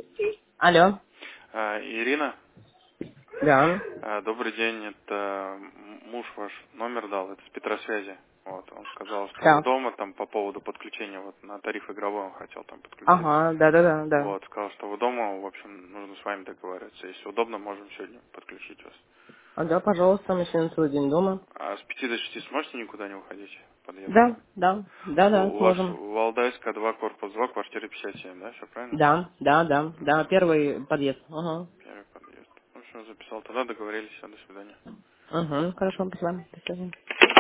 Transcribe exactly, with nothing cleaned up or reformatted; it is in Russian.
Алло. А, Ирина, Да. а, добрый день. Это м- муж ваш номер дал, это с Петросвязи. Вот, он сказал, что вы Так. дома там по поводу подключения, вот на тариф игровой он хотел там подключиться. Ага, да-да-да, да. Вот, сказал, что вы дома, в общем, нужно с вами договариваться. Если удобно, можем сегодня подключить вас. А, да, пожалуйста, мы сегодня целый день дома. А с пяти до шести сможете никуда не уходить? Подъезд. Да, да, У да-да, у вас сможем. Валдайская два, корпус два, квартира пятьдесят семь, да? Все правильно? Да, да, да, да, Мгм. первый подъезд. Ага. Первый подъезд. Ну все, записал. Тогда договорились. Все, до свидания. Угу, хорошо, спасибо. До свидания.